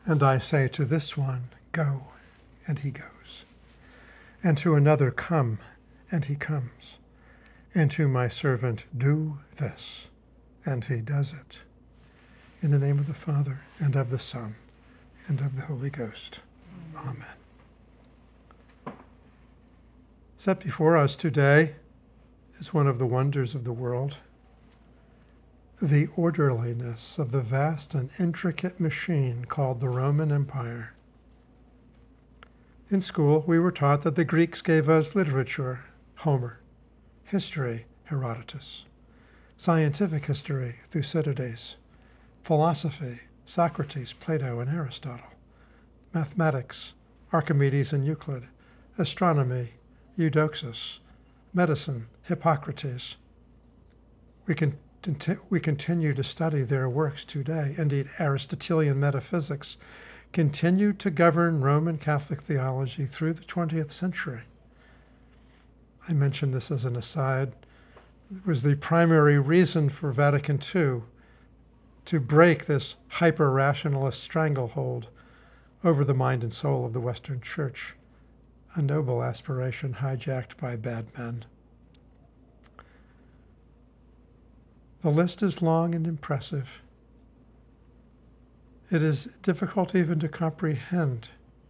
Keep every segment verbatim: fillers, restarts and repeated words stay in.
And I say to this one, go, and he goes. And to another, come, and he comes. And to my servant, do this, and he does it. In the name of the Father, and of the Son, and of the Holy Ghost. Amen. Set before us today is one of the wonders of the world, the orderliness of the vast and intricate machine called the Roman Empire. In school, we were taught that the Greeks gave us literature, Homer, history, Herodotus, scientific history, Thucydides, philosophy, Socrates, Plato, and Aristotle, mathematics, Archimedes and Euclid, astronomy, Eudoxus, medicine, Hippocrates. We can we continue to study their works today. Indeed, Aristotelian metaphysics continued to govern Roman Catholic theology through the twentieth century. I mention this as an aside. It was the primary reason for Vatican Two to break this hyper-rationalist stranglehold over the mind and soul of the Western Church, a noble aspiration hijacked by bad men. The list is long and impressive. It is difficult even to comprehend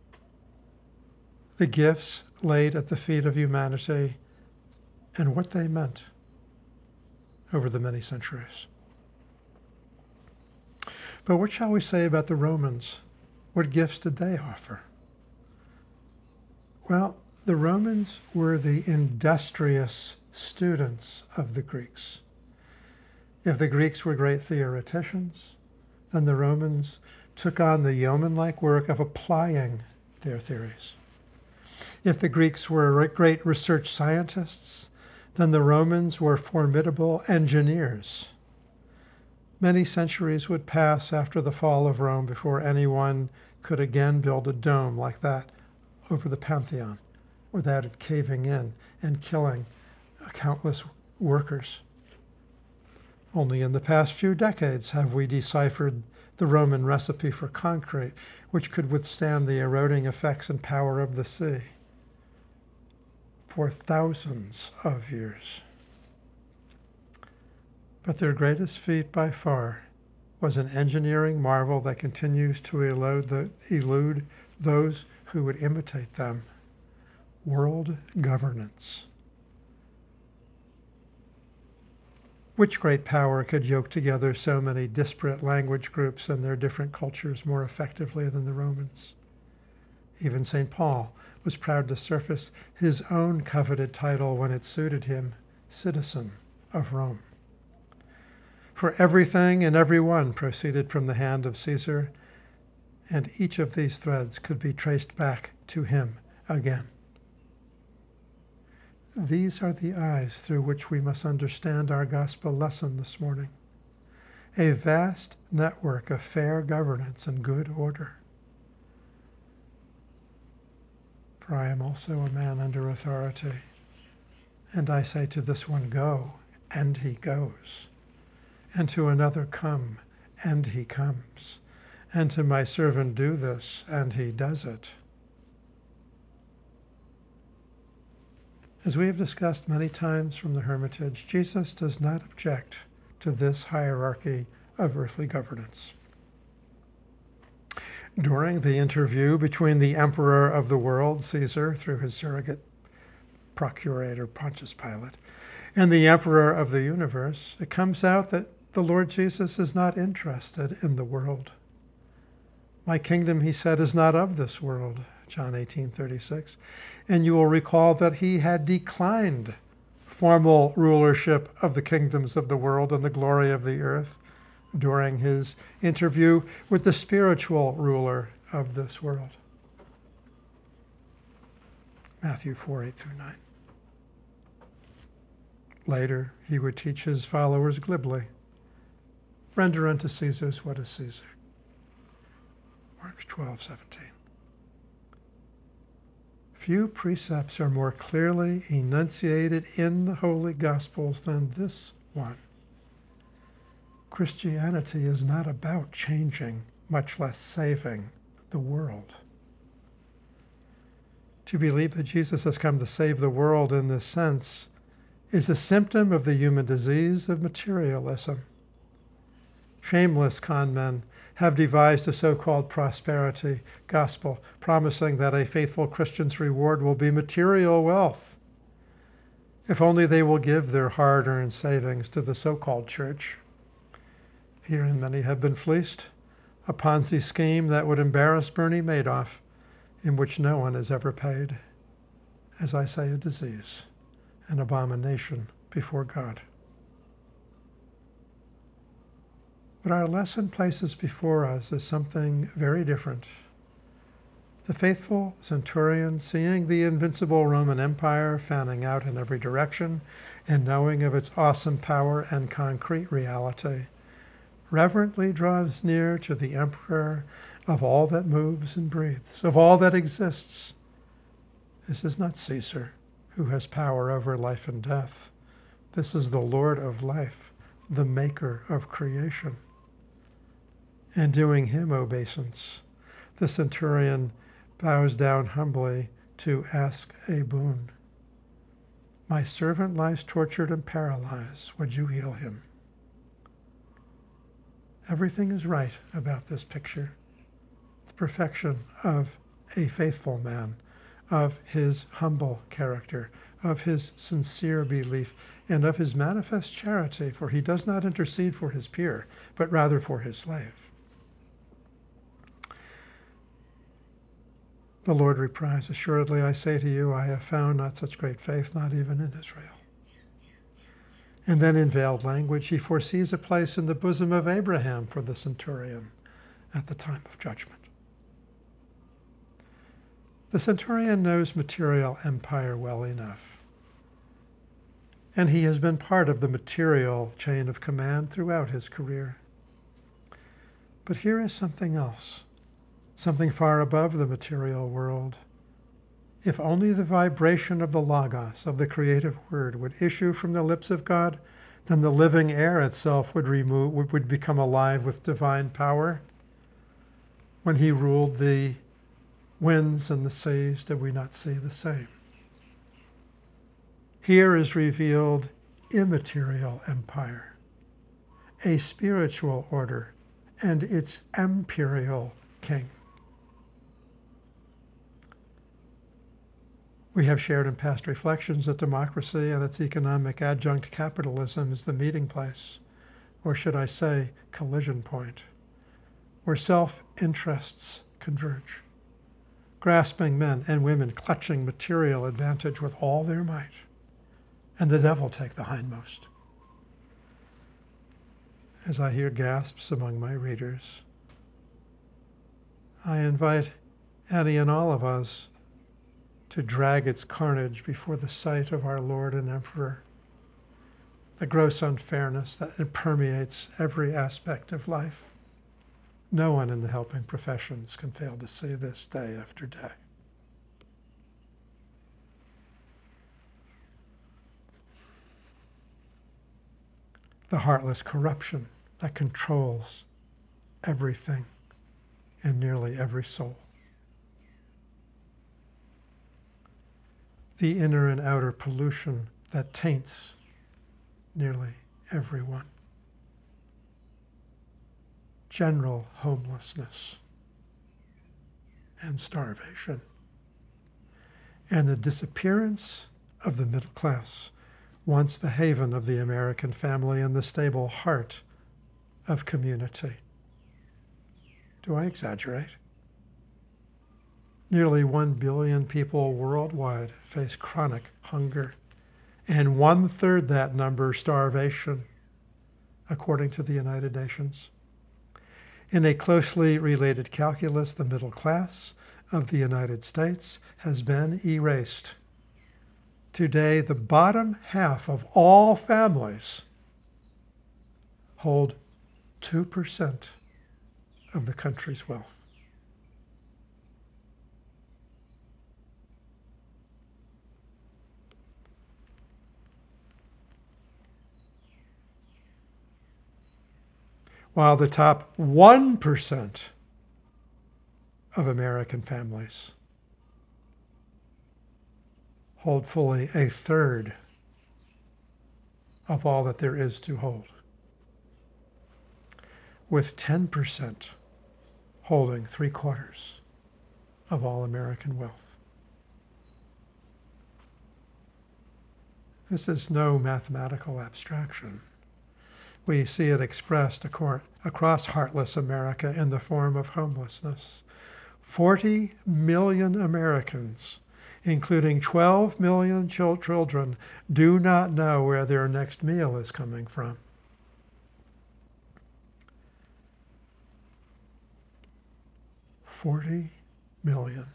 the gifts laid at the feet of humanity and what they meant over the many centuries. But what shall we say about the Romans? What gifts did they offer? Well, the Romans were the industrious students of the Greeks. If the Greeks were great theoreticians, then the Romans took on the yeoman-like work of applying their theories. If the Greeks were great research scientists, then the Romans were formidable engineers. Many centuries would pass after the fall of Rome before anyone could again build a dome like that over the Pantheon without it caving in and killing countless workers. Only in the past few decades have we deciphered the Roman recipe for concrete, which could withstand the eroding effects and power of the sea for thousands of years. But their greatest feat by far was an engineering marvel that continues to elude, the, elude those who would imitate them: world governance. Which great power could yoke together so many disparate language groups and their different cultures more effectively than the Romans? Even Saint Paul was proud to surface his own coveted title when it suited him, citizen of Rome. For everything and everyone proceeded from the hand of Caesar, and each of these threads could be traced back to him again. These are the eyes through which we must understand our gospel lesson this morning. A vast network of fair governance and good order. For I am also a man under authority, and I say to this one, go, and he goes, and to another, come, and he comes, and to my servant, do this, and he does it. As we have discussed many times from the Hermitage, Jesus does not object to this hierarchy of earthly governance. During the interview between the emperor of the world, Caesar, through his surrogate procurator Pontius Pilate, and the emperor of the universe, it comes out that the Lord Jesus is not interested in the world. My kingdom, he said, is not of this world, John eighteen thirty-six. And you will recall that he had declined formal rulership of the kingdoms of the world and the glory of the earth during his interview with the spiritual ruler of this world. Matthew four, eight through nine. Later, he would teach his followers glibly, render unto Caesar's what is Caesar. Mark twelve, seventeen. Few precepts are more clearly enunciated in the Holy Gospels than this one. Christianity is not about changing, much less saving, the world. To believe that Jesus has come to save the world in this sense is a symptom of the human disease of materialism. Shameless con men have devised a so-called prosperity gospel, promising that a faithful Christian's reward will be material wealth, if only they will give their hard-earned savings to the so-called church. Herein many have been fleeced, a Ponzi scheme that would embarrass Bernie Madoff, in which no one is ever paid. As I say, a disease, an abomination before God. What our lesson places before us is something very different. The faithful centurion, seeing the invincible Roman Empire fanning out in every direction and knowing of its awesome power and concrete reality, reverently draws near to the emperor of all that moves and breathes, of all that exists. This is not Caesar, who has power over life and death. This is the Lord of life, the maker of creation. And doing him obeisance, the centurion bows down humbly to ask a boon. My servant lies tortured and paralyzed. Would you heal him? Everything is right about this picture. The perfection of a faithful man, of his humble character, of his sincere belief, and of his manifest charity, for he does not intercede for his peer, but rather for his slave. The Lord replies, assuredly I say to you, I have found not such great faith, not even in Israel. And then in veiled language, he foresees a place in the bosom of Abraham for the centurion at the time of judgment. The centurion knows material empire well enough, and he has been part of the material chain of command throughout his career. But here is something else. Something far above the material world. If only the vibration of the Logos, of the creative word, would issue from the lips of God, then the living air itself would remove, would, would become alive with divine power. When he ruled the winds and the seas, did we not see the same? Here is revealed immaterial empire, a spiritual order, and its imperial king. We have shared in past reflections that democracy and its economic adjunct capitalism is the meeting place, or should I say, collision point, where self-interests converge, grasping men and women clutching material advantage with all their might, and the devil take the hindmost. As I hear gasps among my readers, I invite any and all of us to drag its carnage before the sight of our Lord and Emperor, the gross unfairness that permeates every aspect of life. No one in the helping professions can fail to see this day after day. The heartless corruption that controls everything and nearly every soul. The inner and outer pollution that taints nearly everyone. General homelessness and starvation. And the disappearance of the middle class, once the haven of the American family and the stable heart of community. Do I exaggerate? Nearly one billion people worldwide face chronic hunger, and one-third that number starvation, according to the United Nations. In a closely related calculus, the middle class of the United States has been erased. Today, the bottom half of all families hold two percent of the country's wealth. While the top one percent of American families hold fully a third of all that there is to hold, with ten percent holding three quarters of all American wealth. This is no mathematical abstraction. We see it expressed across heartless America in the form of homelessness. forty million Americans, including twelve million children, do not know where their next meal is coming from. forty million.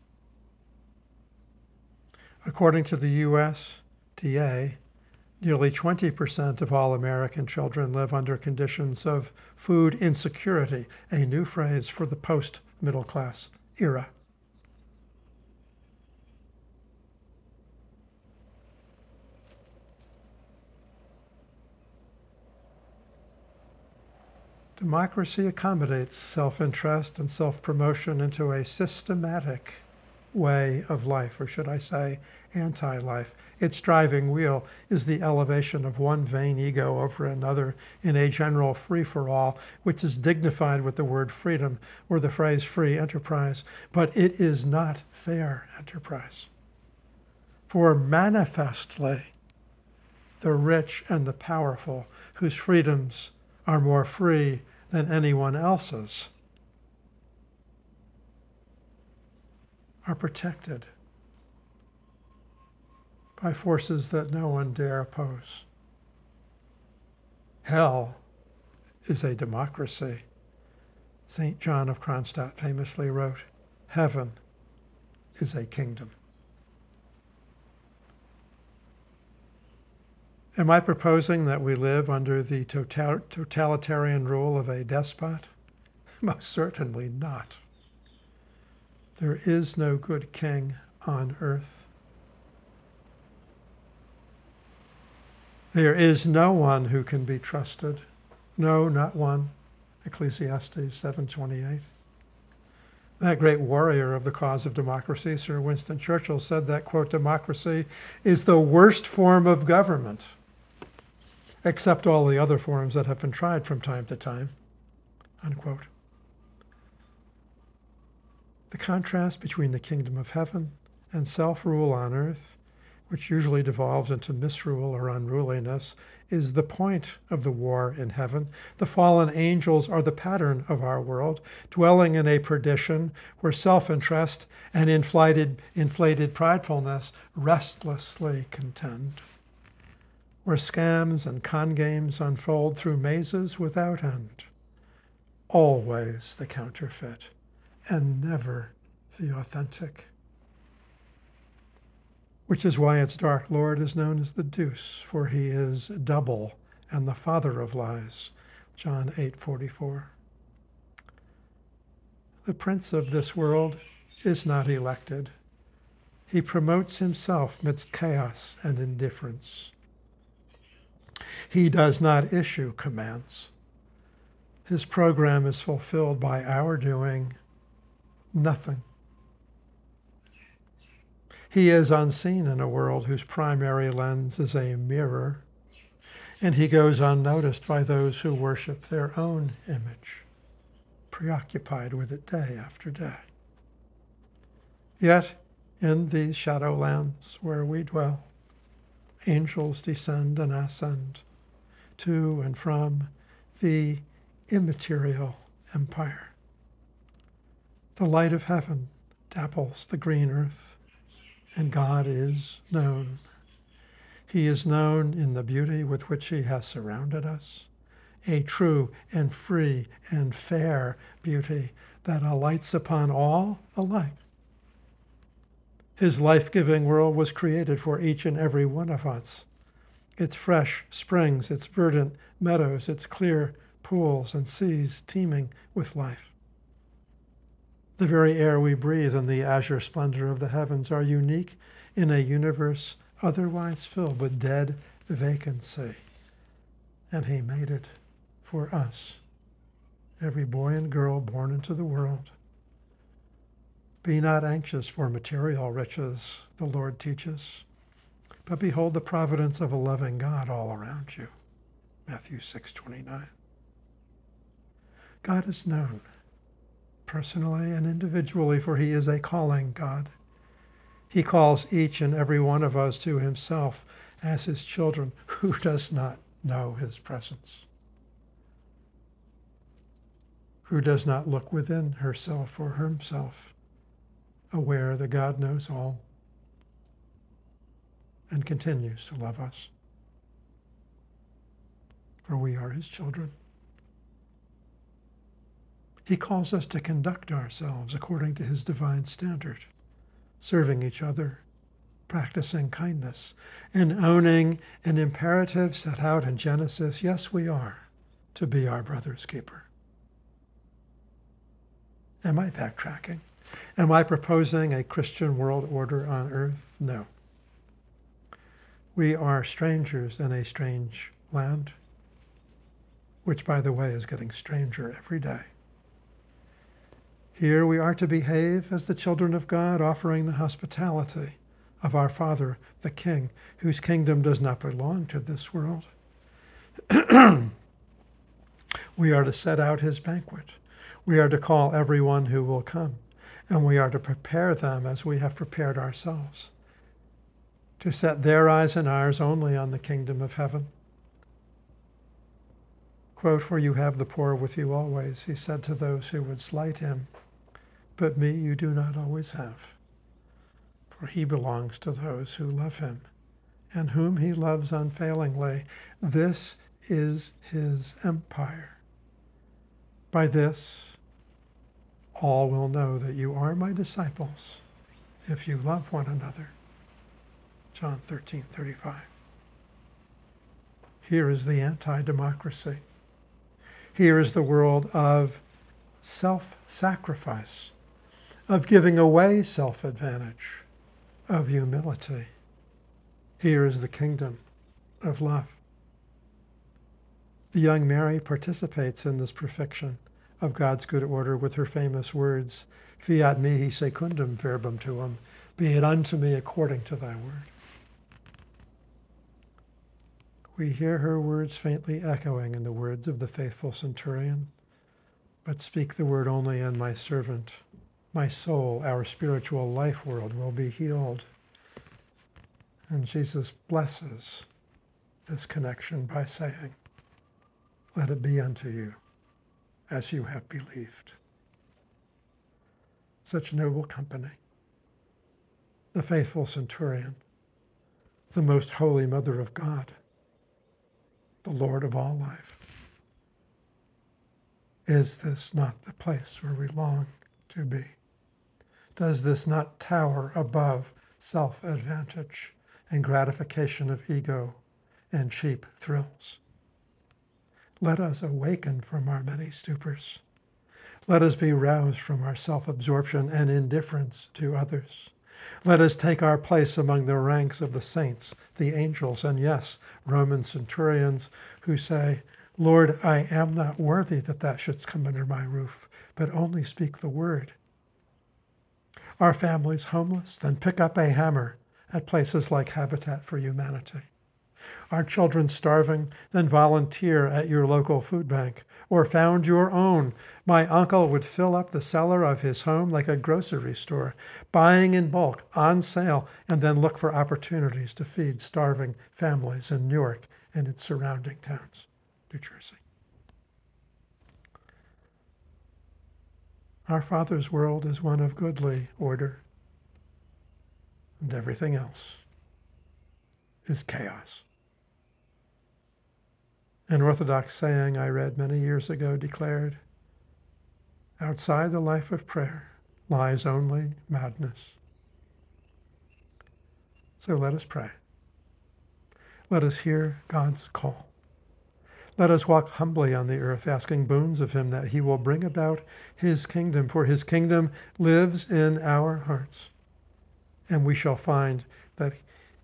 According to the U S D A, nearly twenty percent of all American children live under conditions of food insecurity, a new phrase for the post-middle class era. Democracy accommodates self-interest and self-promotion into a systematic way of life, or should I say, anti-life. Its driving wheel is the elevation of one vain ego over another in a general free-for-all, which is dignified with the word freedom or the phrase free enterprise, but it is not fair enterprise. For manifestly, the rich and the powerful, whose freedoms are more free than anyone else's, are protected by forces that no one dare oppose. Hell is a democracy. Saint John of Kronstadt famously wrote, "Heaven is a kingdom." Am I proposing that we live under the total- totalitarian rule of a despot? Most certainly not. There is no good king on earth. There is no one who can be trusted. No, not one. Ecclesiastes seven twenty-eight. That great warrior of the cause of democracy, Sir Winston Churchill, said that, quote, "Democracy is the worst form of government, except all the other forms that have been tried from time to time," unquote. The contrast between the kingdom of heaven and self-rule on earth, which usually devolves into misrule or unruliness, is the point of the war in heaven. The fallen angels are the pattern of our world, dwelling in a perdition where self-interest and inflated, inflated pridefulness restlessly contend, where scams and con games unfold through mazes without end. Always the counterfeit, and never the authentic. Which is why its dark lord is known as the Deuce, for he is double and the father of lies. John eight forty-four. The prince of this world is not elected. He promotes himself amidst chaos and indifference. He does not issue commands. His program is fulfilled by our doing nothing. He is unseen in a world whose primary lens is a mirror, and he goes unnoticed by those who worship their own image, preoccupied with it day after day. Yet, in these shadowlands where we dwell, angels descend and ascend to and from the immaterial empire. The light of heaven dapples the green earth, and God is known. He is known in the beauty with which he has surrounded us, a true and free and fair beauty that alights upon all alike. His life-giving world was created for each and every one of us. Its fresh springs, its verdant meadows, its clear pools and seas teeming with life. The very air we breathe and the azure splendor of the heavens are unique in a universe otherwise filled with dead vacancy. And he made it for us, every boy and girl born into the world, Be not anxious for material riches, the Lord teaches, but behold the providence of a loving God all around you. Matthew six twenty-nine. God is known personally and individually, for he is a calling God. He calls each and every one of us to himself as his children. Who does not know his presence? Who does not look within herself or himself, aware that God knows all and continues to love us? For we are his children. He calls us to conduct ourselves according to his divine standard, serving each other, practicing kindness, and owning an imperative set out in Genesis. Yes, we are to be our brother's keeper. Am I backtracking? Am I proposing a Christian world order on earth? No. We are strangers in a strange land, which, by the way, is getting stranger every day. Here we are to behave as the children of God, offering the hospitality of our Father, the King, whose kingdom does not belong to this world. We are to set out his banquet. We are to call everyone who will come, and we are to prepare them as we have prepared ourselves, to set their eyes and ours only on the kingdom of heaven. Quote, "For you have the poor with you always," he said to those who would slight him, "but me you do not always have. For he belongs to those who love him, and whom he loves unfailingly. This is his empire. By this, all will know that you are my disciples, if you love one another." John thirteen thirty-five. Here is the anti-democracy. Here is the world of self-sacrifice, of giving away self-advantage, of humility. Here is the kingdom of love. The young Mary participates in this perfection of God's good order with her famous words, "Fiat mihi secundum verbum tuum," be it unto me according to thy word. We hear her words faintly echoing in the words of the faithful centurion, "But speak the word only, and my servant, my soul, our spiritual life world will be healed." And Jesus blesses this connection by saying, "Let it be unto you as you have believed." Such noble company. The faithful centurion, the most holy mother of God, the Lord of all life. Is this not the place where we long to be? Does this not tower above self-advantage and gratification of ego and cheap thrills? Let us awaken from our many stupors. Let us be roused from our self-absorption and indifference to others. Let us take our place among the ranks of the saints, the angels, and yes, Roman centurions who say, "Lord, I am not worthy that thou shouldst come under my roof, but only speak the word." Our families homeless? Then pick up a hammer at places like Habitat for Humanity. Our children starving? Then volunteer at your local food bank, or found your own. My uncle would fill up the cellar of his home like a grocery store, buying in bulk, on sale, and then look for opportunities to feed starving families in Newark and its surrounding towns, New Jersey. Our Father's world is one of goodly order, and everything else is chaos. An Orthodox saying I read many years ago declared, "Outside the life of prayer lies only madness." So let us pray. Let us hear God's call. Let us walk humbly on the earth, asking boons of him that he will bring about his kingdom, for his kingdom lives in our hearts. And we shall find that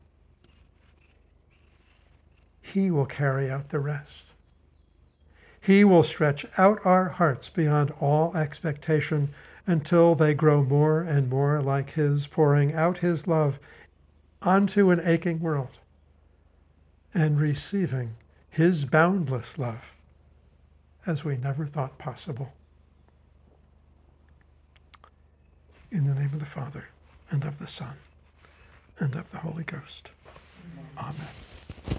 he will carry out the rest. He will stretch out our hearts beyond all expectation until they grow more and more like his, pouring out his love onto an aching world and receiving his boundless love as we never thought possible. In the name of the Father, and of the Son, and of the Holy Ghost. Amen.